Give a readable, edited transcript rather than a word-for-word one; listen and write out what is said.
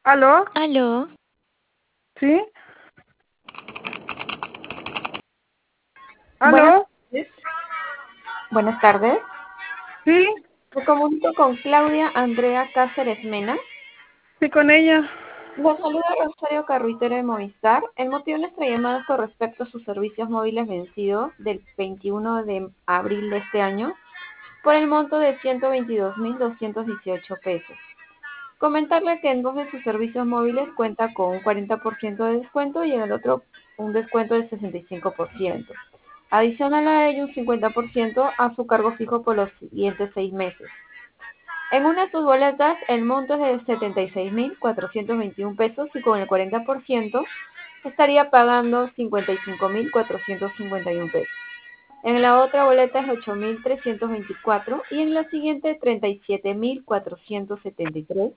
¿Aló? Aló, ¿Sí? Buenas ¿Aló? tardes. Buenas tardes. ¿Sí? Me comunico con Claudia Andrea Cáceres Mena. Sí, con ella. La saluda Rosario Carruitero de Movistar. El motivo de nuestra llamada es con respecto a sus servicios móviles vencidos del 21 de abril de este año por el monto de 122.218 pesos. Comentarle que en dos de sus servicios móviles cuenta con un 40% de descuento y en el otro un descuento del 65%. Adicional a ello, un 50% a su cargo fijo por los siguientes 6 meses. En una de sus boletas, el monto es de 76.421 pesos y con el 40% estaría pagando 55.451 pesos. En la otra boleta es 8.324 y en la siguiente 37.473